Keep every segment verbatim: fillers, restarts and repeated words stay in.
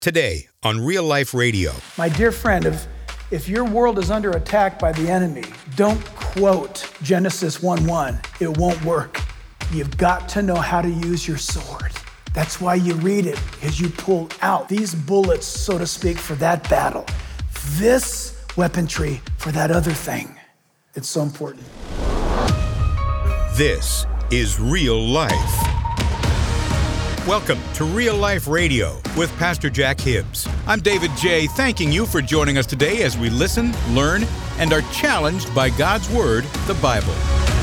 Today on Real Life Radio. My dear friend, if, if your world is under attack by the enemy, don't quote Genesis one one. It won't work. You've got to know how to use your sword. That's why you read it, because you pull out these bullets, so to speak, for that battle. This weaponry for that other thing. It's so important. This is Real Life. Welcome to Real Life Radio with Pastor Jack Hibbs. I'm David J., thanking you for joining us today as we listen, learn, and are challenged by God's Word, the Bible.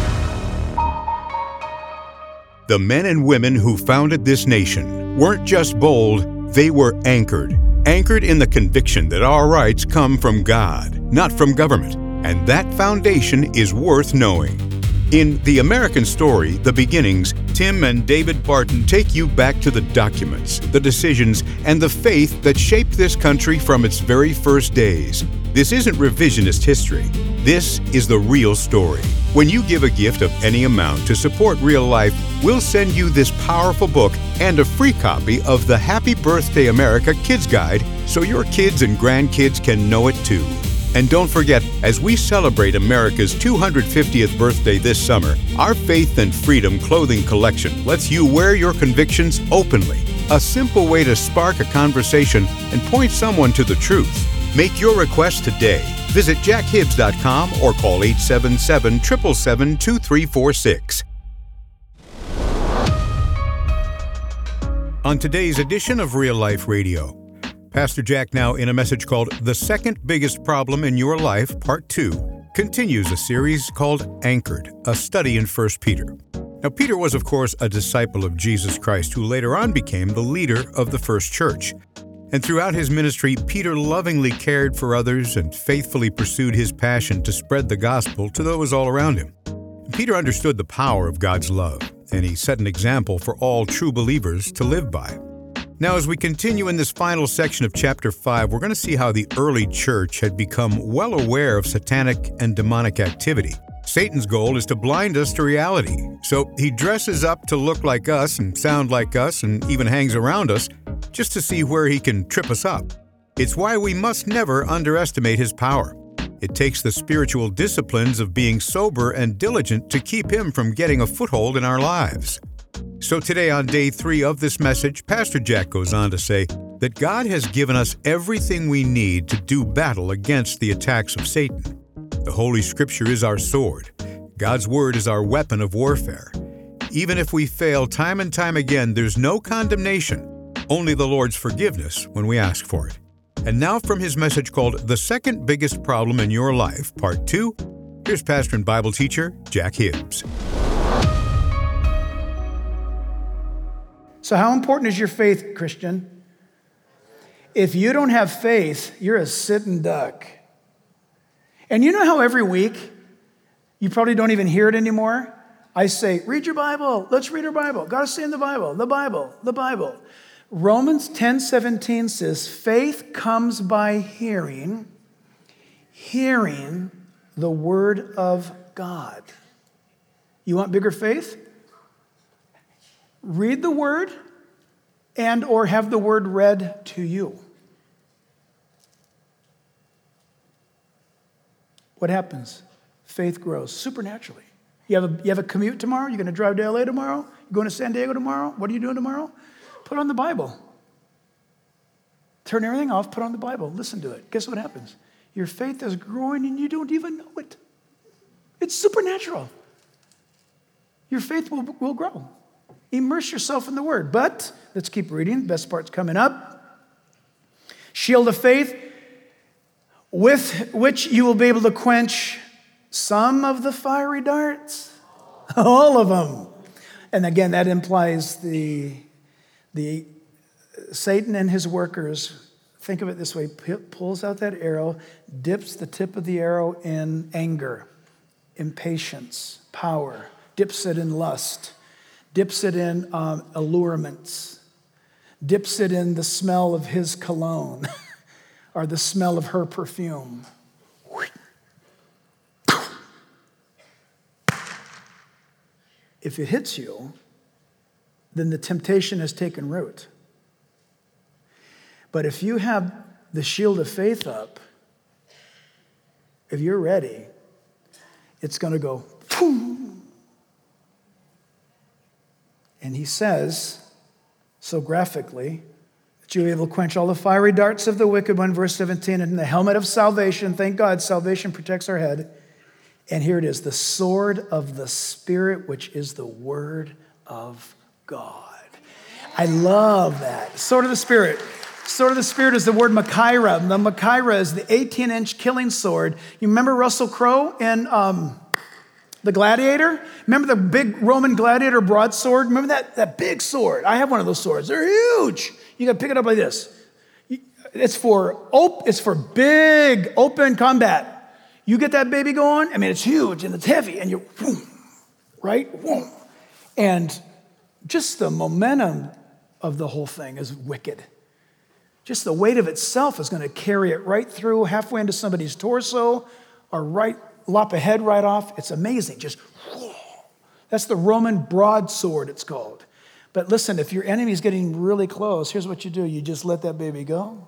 The men and women who founded this nation weren't just bold, they were anchored. Anchored in the conviction that our rights come from God, not from government. And that foundation is worth knowing. In The American Story, The Beginnings, Tim and David Barton take you back to the documents, the decisions, and the faith that shaped this country from its very first days. This isn't revisionist history. This is the real story. When you give a gift of any amount to support Real Life, we'll send you this powerful book and a free copy of the Happy Birthday America Kids Guide so your kids and grandkids can know it too. And don't forget, as we celebrate America's two hundred fiftieth birthday this summer, our Faith and Freedom clothing collection lets you wear your convictions openly. A simple way to spark a conversation and point someone to the truth. Make your request today. Visit jack hibbs dot com or call eight seven seven, seven seven seven, two three four six. On today's edition of Real Life Radio, Pastor Jack, now in a message called The Second Biggest Problem in Your Life, Part two, continues a series called Anchored, a study in First Peter. Now, Peter was, of course, a disciple of Jesus Christ who later on became the leader of the first church. And throughout his ministry, Peter lovingly cared for others and faithfully pursued his passion to spread the gospel to those all around him. Peter understood the power of God's love, and he set an example for all true believers to live by. Now, as we continue in this final section of chapter five, we're going to see how the early church had become well aware of satanic and demonic activity. Satan's goal is to blind us to reality, so he dresses up to look like us and sound like us and even hangs around us just to see where he can trip us up. It's why we must never underestimate his power. It takes the spiritual disciplines of being sober and diligent to keep him from getting a foothold in our lives. So today on day three of this message, Pastor Jack goes on to say that God has given us everything we need to do battle against the attacks of Satan. The Holy Scripture is our sword. God's Word is our weapon of warfare. Even if we fail time and time again, there's no condemnation, only the Lord's forgiveness when we ask for it. And now from his message called The Second Biggest Problem in Your Life, Part two, here's pastor and Bible teacher Jack Hibbs. So how important is your faith, Christian? If you don't have faith, you're a sitting duck. And you know how every week, you probably don't even hear it anymore, I say, read your Bible. Let's read our Bible. Got to stay in the Bible, the Bible, the Bible. Romans ten seventeen says, faith comes by hearing, hearing the word of God. You want bigger faith? Read the word and or have the word read to you. What happens? Faith grows supernaturally. You have a, you have a commute tomorrow? You're going to drive to L A tomorrow? You're going to San Diego tomorrow? What are you doing tomorrow? Put on the Bible. Turn everything off, put on the Bible, listen to it. Guess what happens? Your faith is growing and you don't even know it. It's supernatural. Your faith will, will grow. Immerse yourself in the Word. But, let's keep reading. The best part's coming up. Shield of faith, with which you will be able to quench some of the fiery darts. All of them. And again, that implies the, the Satan and his workers. Think of it this way. P- pulls out that arrow, dips the tip of the arrow in anger, impatience, power, dips it in lust, dips it in um, allurements, dips it in the smell of his cologne or the smell of her perfume. If it hits you, then the temptation has taken root. But if you have the shield of faith up, if you're ready, it's going to go, boom. And he says, so graphically, that you will quench all the fiery darts of the wicked one, verse seventeen, and the helmet of salvation. Thank God, salvation protects our head. And here it is, the sword of the Spirit, which is the word of God. I love that. Sword of the Spirit. Sword of the Spirit is the word Machaira. The Machaira is the eighteen-inch killing sword. You remember Russell Crowe in um, The Gladiator? Remember the big Roman gladiator broadsword? Remember that, that big sword? I have one of those swords. They're huge. You got to pick it up like this. It's for op- It's for big open combat. You get that baby going, I mean, it's huge and it's heavy, and you're, whoom, right? Whoom. And just the momentum of the whole thing is wicked. Just the weight of itself is going to carry it right through, halfway into somebody's torso, or right, lop a head right off. It's amazing. Just, whoa. That's the Roman broadsword, it's called. But listen, if your enemy's getting really close, here's what you do. You just let that baby go,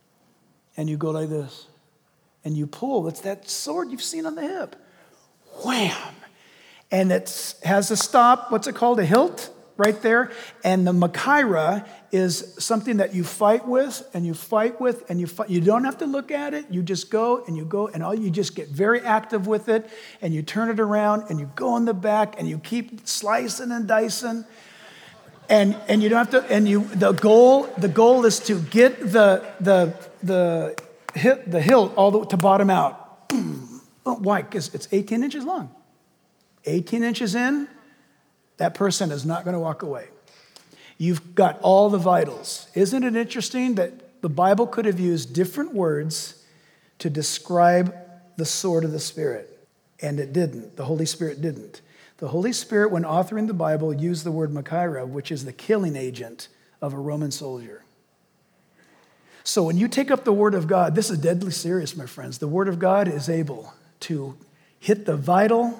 and you go like this. And you pull. It's that sword you've seen on the hip. Wham! And it has a stop. What's it called? A hilt right there. And the Machaira is something that you fight with and you fight with and you fight. You don't have to look at it. You just go and you go and all you just get very active with it and you turn it around and you go in the back and you keep slicing and dicing. And and you don't have to. And you the goal the goal is to get the the the. hit the hilt all the way to bottom out. Oh, why? Because it's eighteen inches long. eighteen inches in, that person is not going to walk away. You've got all the vitals. Isn't it interesting that the Bible could have used different words to describe the sword of the Spirit? And it didn't. The Holy Spirit didn't. The Holy Spirit, when authoring the Bible, used the word Machaira, which is the killing agent of a Roman soldier. So when you take up the Word of God, this is deadly serious, my friends. The Word of God is able to hit the vital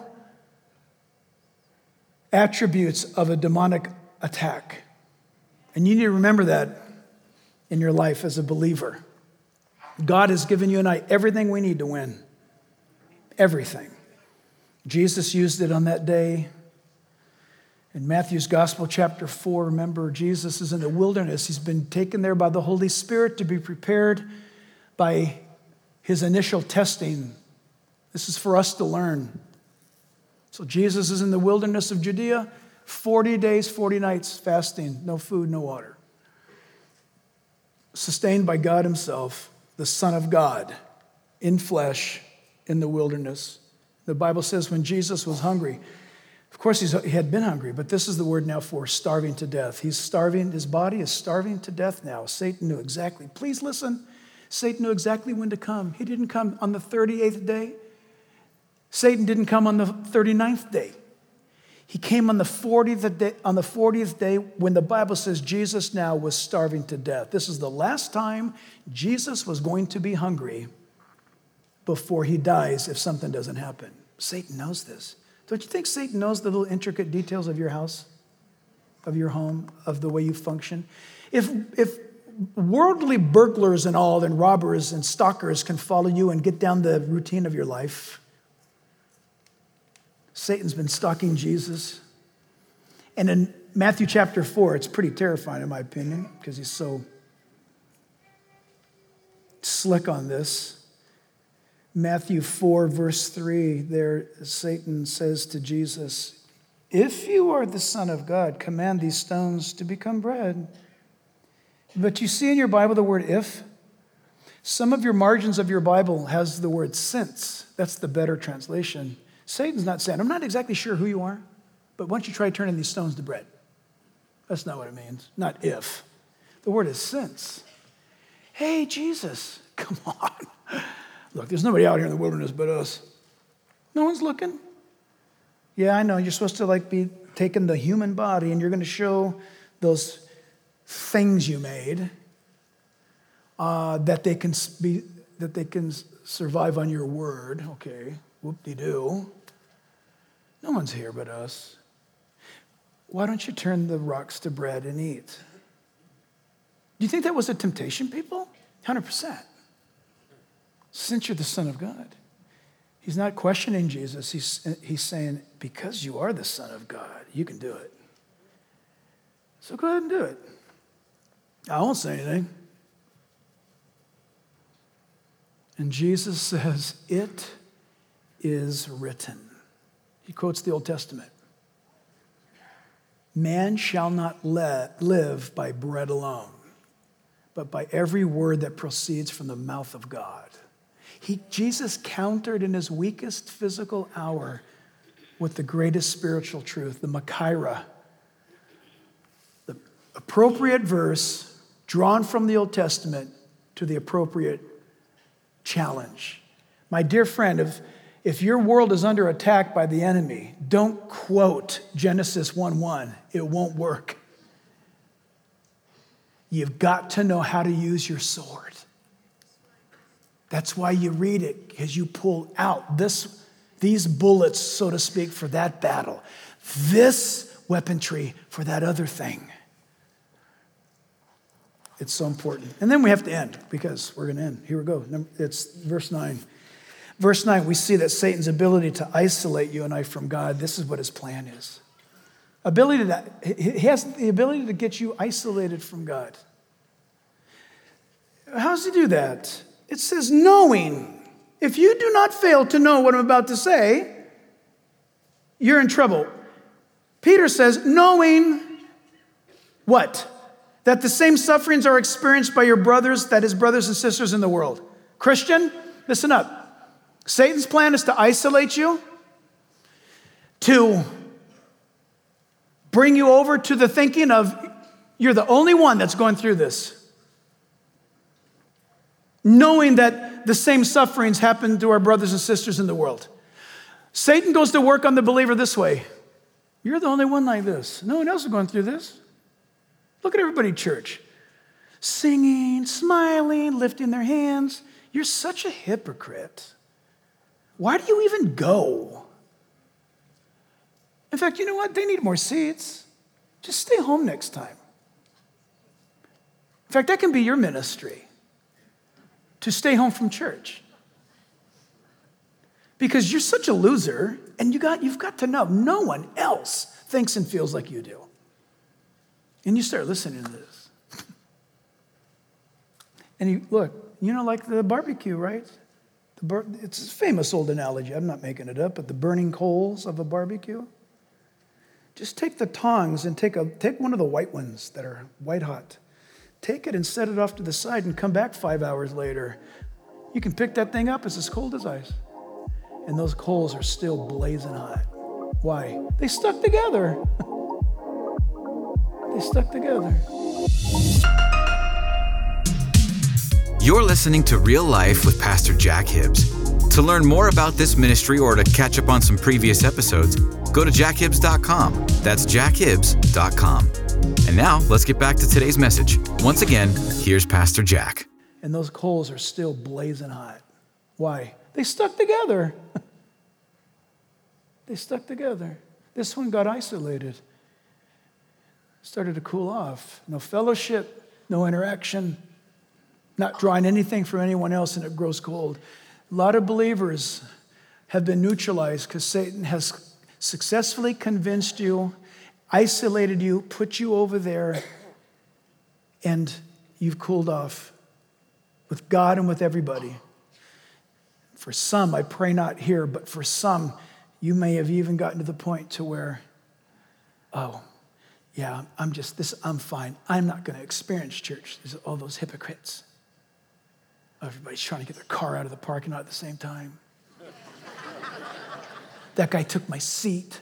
attributes of a demonic attack. And you need to remember that in your life as a believer. God has given you and I everything we need to win. Everything. Jesus used it on that day. In Matthew's Gospel, chapter four, remember, Jesus is in the wilderness. He's been taken there by the Holy Spirit to be prepared by his initial testing. This is for us to learn. So Jesus is in the wilderness of Judea, forty days, forty nights fasting, no food, no water. Sustained by God himself, the Son of God, in flesh, in the wilderness. The Bible says when Jesus was hungry, of course, he's, he had been hungry, but this is the word now for starving to death. He's starving, his body is starving to death now. Satan knew exactly, please listen, Satan knew exactly when to come. He didn't come on the thirty-eighth day. Satan didn't come on the thirty-ninth day. He came on the fortieth day, on the fortieth day when the Bible says Jesus now was starving to death. This is the last time Jesus was going to be hungry before he dies if something doesn't happen. Satan knows this. Don't you think Satan knows the little intricate details of your house, of your home, of the way you function? If, if worldly burglars and all, and robbers and stalkers can follow you and get down the routine of your life, Satan's been stalking Jesus. And in Matthew chapter four, it's pretty terrifying in my opinion, because he's so slick on this. Matthew four, verse three, there Satan says to Jesus, if you are the Son of God, command these stones to become bread. But you see in your Bible the word if. Some of your margins of your Bible has the word since. That's the better translation. Satan's not saying, I'm not exactly sure who you are, but why don't you try turning these stones to bread? That's not what it means, not if. The word is since. Hey, Jesus, come on. Look, there's nobody out here in the wilderness but us. No one's looking. Yeah, I know. You're supposed to like be taking the human body and you're going to show those things you made uh, that they can be that they can survive on your word. Okay, whoop-de-doo. No one's here but us. Why don't you turn the rocks to bread and eat? Do you think that was a temptation, people? one hundred percent. Since you're the Son of God. He's not questioning Jesus. He's, he's saying, because you are the Son of God, you can do it. So go ahead and do it. I won't say anything. And Jesus says, it is written. He quotes the Old Testament. Man shall not let, live by bread alone, but by every word that proceeds from the mouth of God. He, Jesus countered in his weakest physical hour with the greatest spiritual truth, the Machaira, the appropriate verse drawn from the Old Testament to the appropriate challenge. My dear friend, if, if your world is under attack by the enemy, don't quote Genesis one one. It won't work. You've got to know how to use your sword. That's why you read it, because you pull out this, these bullets, so to speak, for that battle. This weaponry for that other thing. It's so important. And then we have to end, because we're going to end. Here we go. It's verse nine. Verse nine, we see that Satan's ability to isolate you and I from God, this is what his plan is. Ability to, he has the ability to get you isolated from God. How does he do that? It says, knowing. If you do not fail to know what I'm about to say, you're in trouble. Peter says, knowing what? That the same sufferings are experienced by your brothers, that is, brothers and sisters in the world. Christian, listen up. Satan's plan is to isolate you, to bring you over to the thinking of you're the only one that's going through this. Knowing that the same sufferings happen to our brothers and sisters in the world. Satan goes to work on the believer this way. You're the only one like this. No one else is going through this. Look at everybody at church. Singing, smiling, lifting their hands. You're such a hypocrite. Why do you even go? In fact, you know what? They need more seats. Just stay home next time. In fact, that can be your ministry. To stay home from church. Because you're such a loser, and you got, you've got to know, no one else thinks and feels like you do. And you start listening to this. And you look, you know, like the barbecue, right? The bur- it's a famous old analogy. I'm not making it up, but the burning coals of a barbecue. Just take the tongs and take a take one of the white ones that are white hot. Take it and set it off to the side and come back five hours later. You can pick that thing up. It's as cold as ice. And those coals are still blazing hot. Why? They stuck together. They stuck together. You're listening to Real Life with Pastor Jack Hibbs. To learn more about this ministry or to catch up on some previous episodes, go to jack hibbs dot com. That's jack hibbs dot com. And now, let's get back to today's message. Once again, here's Pastor Jack. And those coals are still blazing hot. Why? They stuck together. They stuck together. This one got isolated. Started to cool off. No fellowship, no interaction, not drawing anything from anyone else, and it grows cold. A lot of believers have been neutralized because Satan has successfully convinced you, isolated you, put you over there, and you've cooled off with God and with everybody. For some, I pray not here, but for some, you may have even gotten to the point to where, oh, yeah, I'm just, this, I'm fine. I'm not going to experience church. There's all those hypocrites. Everybody's trying to get their car out of the parking lot at the same time. That guy took my seat.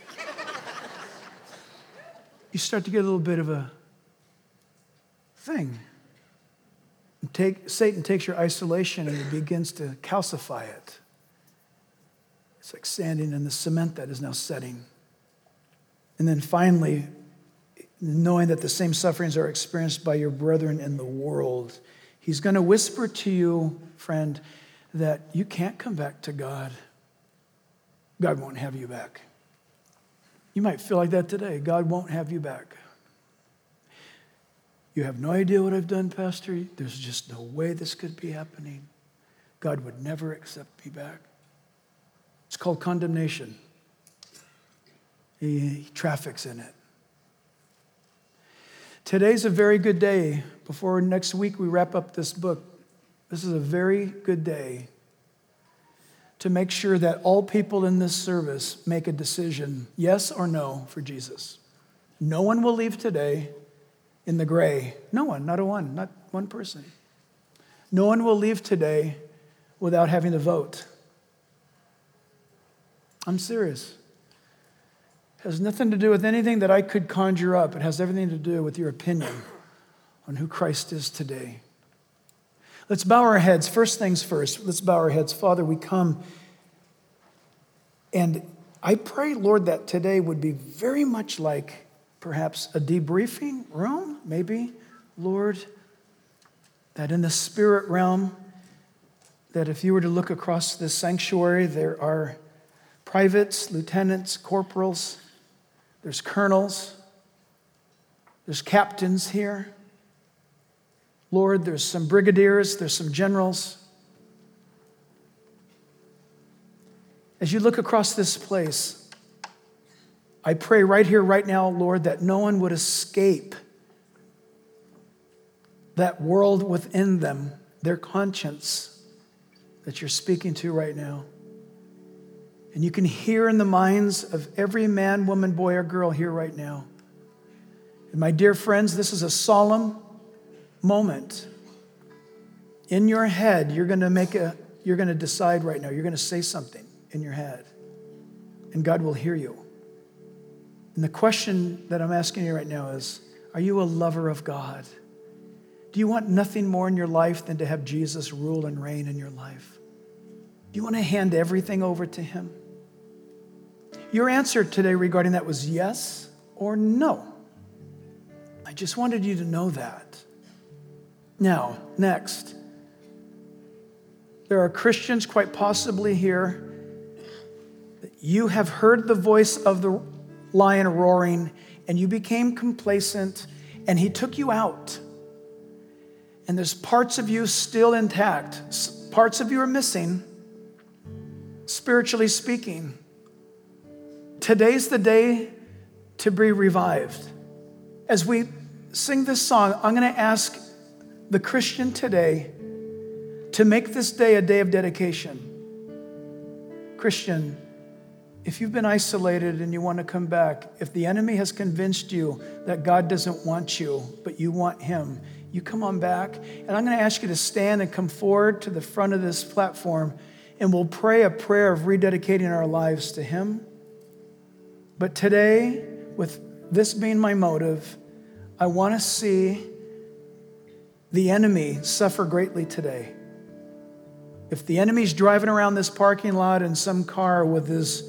You start to get a little bit of a thing. And take, Satan takes your isolation and he begins to calcify it. It's like sanding in the cement that is now setting. And then finally, knowing that the same sufferings are experienced by your brethren in the world, he's going to whisper to you, friend, that you can't come back to God. God won't have you back. You might feel like that today. God won't have you back. You have no idea what I've done, Pastor. There's just no way this could be happening. God would never accept me back. It's called condemnation. He, he traffics in it. Today's a very good day. Before next week we wrap up this book, this is a very good day to make sure that all people in this service make a decision, yes or no, for Jesus. No one will leave today in the gray. No one, not a one, not one person. No one will leave today without having to vote. I'm serious. It has nothing to do with anything that I could conjure up. It has everything to do with your opinion on who Christ is today. Let's bow our heads. First things first, let's bow our heads. Father, we come, and I pray, Lord, that today would be very much like perhaps a debriefing room, maybe, Lord, that in the spirit realm, that if you were to look across this sanctuary, there are privates, lieutenants, corporals, there's colonels, there's captains here. Lord, there's some brigadiers, there's some generals. As you look across this place, I pray right here, right now, Lord, that no one would escape that world within them, their conscience that you're speaking to right now. And you can hear in the minds of every man, woman, boy, or girl here right now. And my dear friends, this is a solemn moment. In your head, you're going to make a, you're going to decide right now. You're going to say something in your head. And God will hear you. And the question that I'm asking you right now is, are you a lover of God? Do you want nothing more in your life than to have Jesus rule and reign in your life? Do you want to hand everything over to him? Your answer today regarding that was yes or no. I just wanted you to know that. Now, next, there are Christians quite possibly here that you have heard the voice of the lion roaring and you became complacent and he took you out. And there's parts of you still intact. Parts of you are missing, spiritually speaking. Today's the day to be revived. As we sing this song, I'm going to ask the Christian today to make this day a day of dedication. Christian, if you've been isolated and you want to come back, if the enemy has convinced you that God doesn't want you, but you want him, you come on back. And I'm going to ask you to stand and come forward to the front of this platform, and we'll pray a prayer of rededicating our lives to him. But today, with this being my motive, I want to see the enemy suffer greatly today. If the enemy's driving around this parking lot in some car with his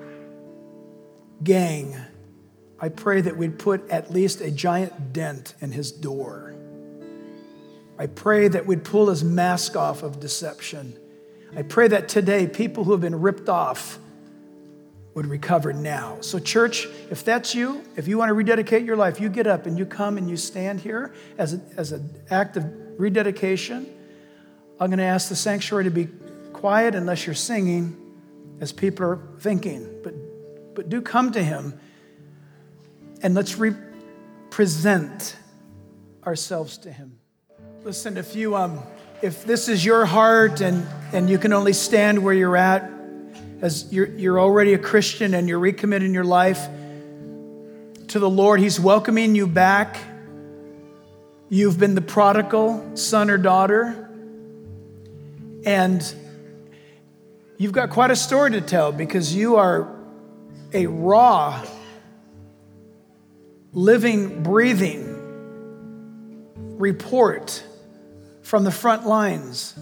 gang, I pray that we'd put at least a giant dent in his door. I pray that we'd pull his mask off of deception. I pray that today people who have been ripped off would recover now. So church, if that's you, if you want to rededicate your life, you get up and you come and you stand here as, a, as an act of rededication. I'm going to ask the sanctuary to be quiet unless you're singing as people are thinking. But, but do come to him and let's represent ourselves to him. Listen, if you um, if this is your heart and, and you can only stand where you're at, as you're, you're already a Christian and you're recommitting your life to the Lord, he's welcoming you back. You've been the prodigal son or daughter, and you've got quite a story to tell because you are a raw, living, breathing report from the front lines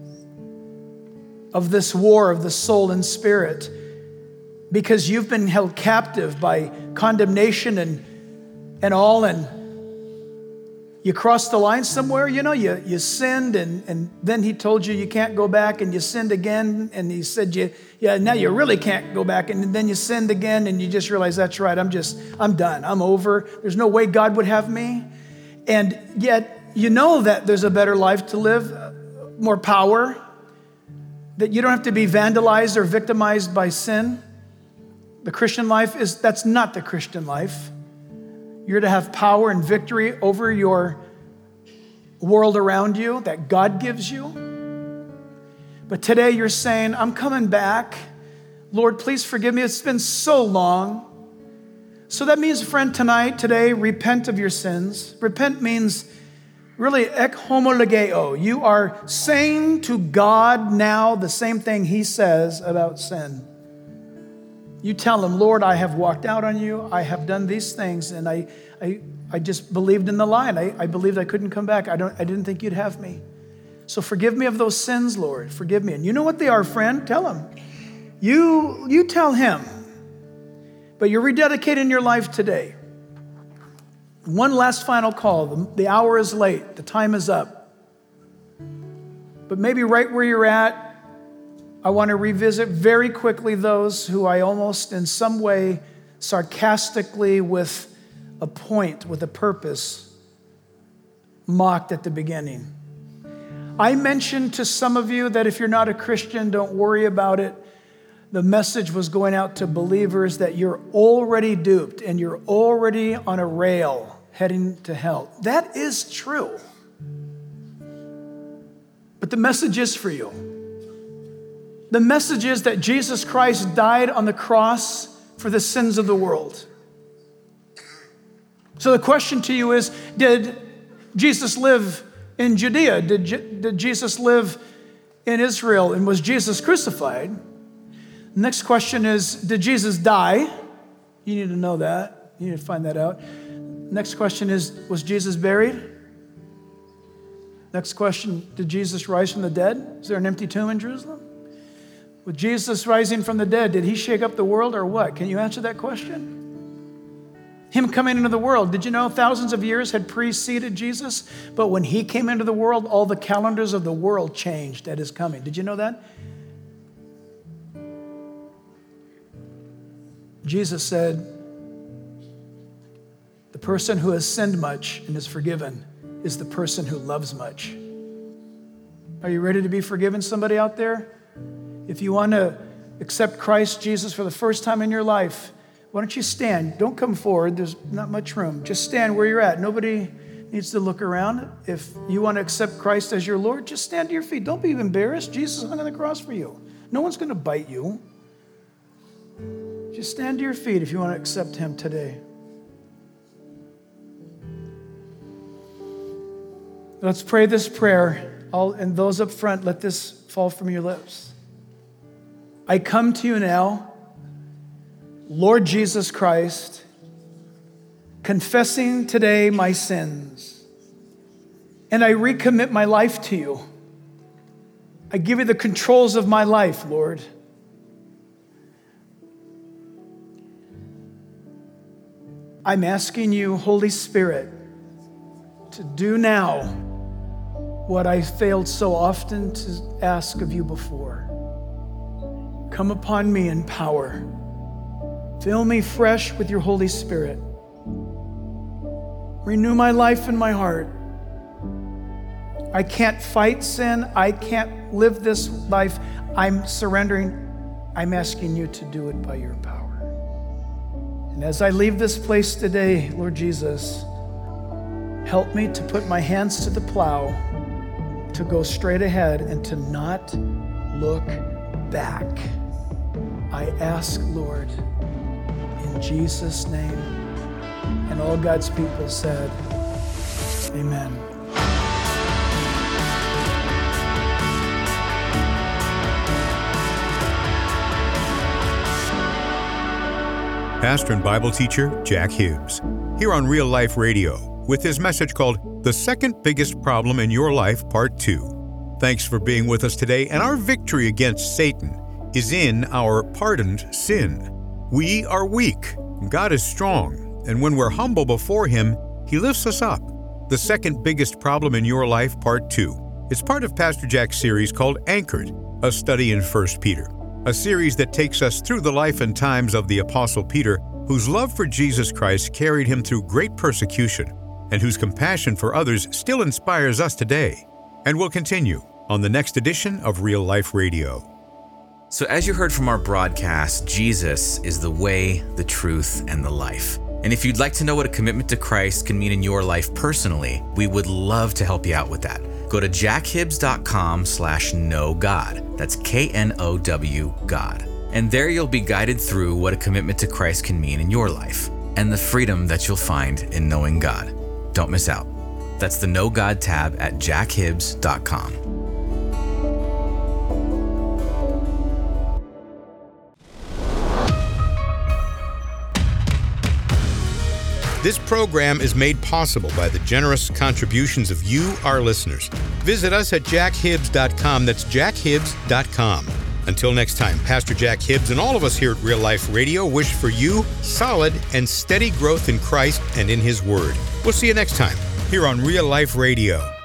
of this war of the soul and spirit, because you've been held captive by condemnation and and all, and you crossed the line somewhere, you know, you, you sinned, and, and then he told you you can't go back, and you sinned again, and he said, you, yeah, now you really can't go back, and then you sinned again, and you just realize, that's right, I'm just, I'm done, I'm over, there's no way God would have me. And yet you know that there's a better life to live, more power, that you don't have to be vandalized or victimized by sin. The Christian life is, that's not the Christian life. You're to have power and victory over your world around you that God gives you. But today you're saying, I'm coming back. Lord, please forgive me. It's been so long. So that means, friend, tonight, today, repent of your sins. Repent means really ek homologeo. You are saying to God now the same thing he says about sin. You tell him, Lord, I have walked out on you. I have done these things, and I I, I just believed in the lie, and I, I believed I couldn't come back. I don't. I didn't think you'd have me. So forgive me of those sins, Lord. Forgive me. And you know what they are, friend? Tell him. You, you tell him. But you're rededicating your life today. One last final call. The, the hour is late. The time is up. But maybe right where you're at, I want to revisit very quickly those who I almost in some way sarcastically with a point, with a purpose, mocked at the beginning. I mentioned to some of you that if you're not a Christian, don't worry about it. The message was going out to believers that you're already duped and you're already on a rail heading to hell. That is true. But the message is for you. The message is that Jesus Christ died on the cross for the sins of the world. So the question to you is, did Jesus live in Judea? Did, Je- did Jesus live in Israel? And was Jesus crucified? Next question is, did Jesus die? You need to know that. You need to find that out. Next question is, was Jesus buried? Next question, did Jesus rise from the dead? Is there an empty tomb in Jerusalem? With Jesus rising from the dead, did he shake up the world or what? Can you answer that question? Him coming into the world, did you know thousands of years had preceded Jesus? But when he came into the world, all the calendars of the world changed at his coming. Did you know that? Jesus said, the person who has sinned much and is forgiven is the person who loves much. Are you ready to be forgiven, somebody out there? If you want to accept Christ Jesus for the first time in your life, why don't you stand? Don't come forward. There's not much room. Just stand where you're at. Nobody needs to look around. If you want to accept Christ as your Lord, just stand to your feet. Don't be embarrassed. Jesus hung on the cross for you. No one's going to bite you. Just stand to your feet if you want to accept him today. Let's pray this prayer. All, and those up front, let this fall from your lips. I come to you now, Lord Jesus Christ, confessing today my sins. And I recommit my life to you. I give you the controls of my life, Lord. I'm asking you, Holy Spirit, to do now what I failed so often to ask of you before. Come upon me in power. Fill me fresh with your Holy Spirit. Renew my life and my heart. I can't fight sin. I can't live this life. I'm surrendering. I'm asking you to do it by your power. And as I leave this place today, Lord Jesus, help me to put my hands to the plow, to go straight ahead and to not look back. I ask, Lord, in Jesus' name. And all God's people said, amen. Pastor and Bible teacher Jack Hibbs, here on Real Life Radio, with his message called The Second Biggest Problem in Your Life, Part two. Thanks for being with us today, and our victory against Satan is in our pardoned sin. We are weak, God is strong, and when we're humble before Him, He lifts us up. The Second Biggest Problem in Your Life, Part two. It's part of Pastor Jack's series called Anchored, a study in First Peter, a series that takes us through the life and times of the Apostle Peter, whose love for Jesus Christ carried him through great persecution. and whose compassion for others still inspires us today, and will continue on the next edition of Real Life Radio. So as you heard from our broadcast, Jesus is the way, the truth, and the life. And if you'd like to know what a commitment to Christ can mean in your life personally, we would love to help you out with that. Go to jackhibbs.com slash know God. That's K N O W God. And there you'll be guided through what a commitment to Christ can mean in your life and the freedom that you'll find in knowing God. Don't miss out. That's the Know God tab at jackhibbs dot com. This program is made possible by the generous contributions of you, our listeners. Visit us at jack hibbs dot com. That's jack hibbs dot com. Until next time, Pastor Jack Hibbs and all of us here at Real Life Radio wish for you solid and steady growth in Christ and in His Word. We'll see you next time here on Real Life Radio.